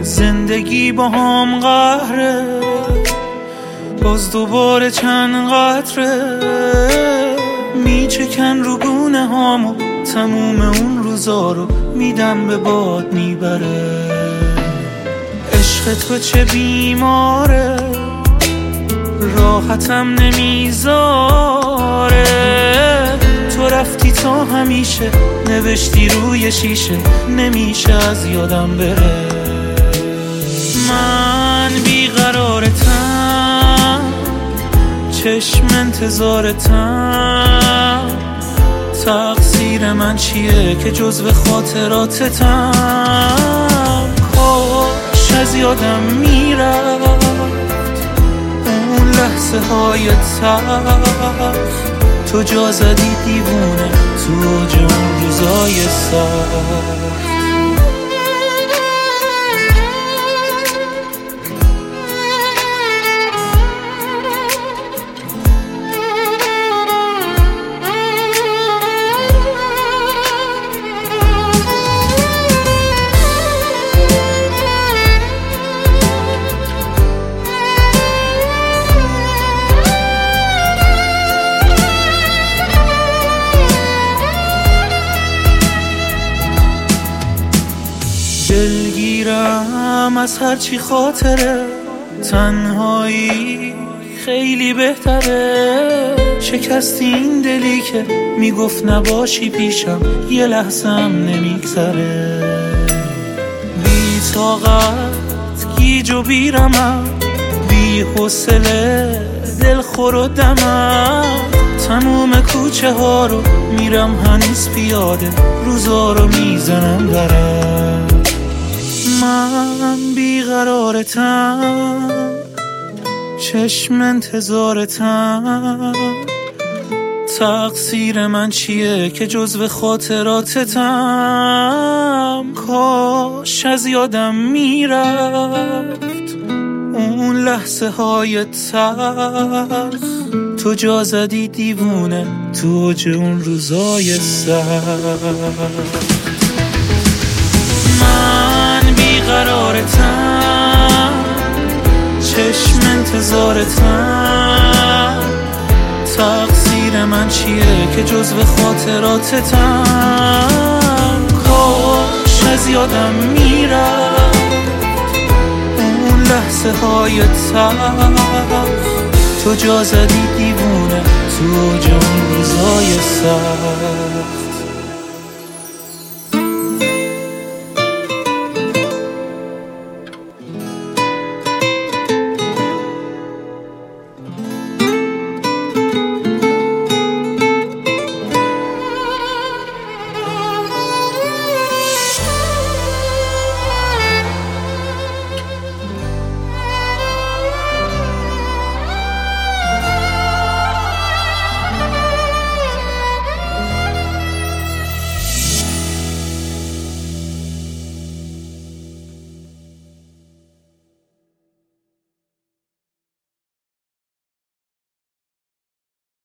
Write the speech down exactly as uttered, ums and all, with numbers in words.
زندگی با هم قهره، باز دوباره چند قطره میچکن رو گونه هامو، تموم اون روزا رو میدم به باد میبره. عشق تو چه بیماره، راحتم نمیذاره. تو رفتی تا همیشه، نوشتی روی شیشه، نمیشه از یادم بره. من بیقرارتم، چشم انتظارتم. تقصیر من چیه که جزو خاطراتتم؟ کاش از یادم میرفت اون لحظه های تلخ. تو جا زدی دیوونه تو اوج اون روزای سخت. دلگیرم از هرچی خاطره، تنهایی خیلی بهتره. شکستی این دلی که میگفت نباشی پیشم، یه لحظه هم نمیگذره. بی طاقت گیج و بیرمم، بی حوصله دلخور و دمم. تموم کوچه ها رو میرم هنوز پیاده، روزا رو میزنم برم. من بیقرارتم، چشم انتظارتم. تقصیر من چیه که جزو خاطراتتم؟ کاش از یادم میرفت اون لحظه های تلخ. تو جا زدی دیوونه تو اوج اون روزای سخت. بیقرارتم، چشم انتظارتم. تقصیر من چیه که جزو خاطراتتم؟ کاش از یادم میرفت اون لحظه های تلخ. تو جا زدی دیوونه تو اوج اون روزای سخت.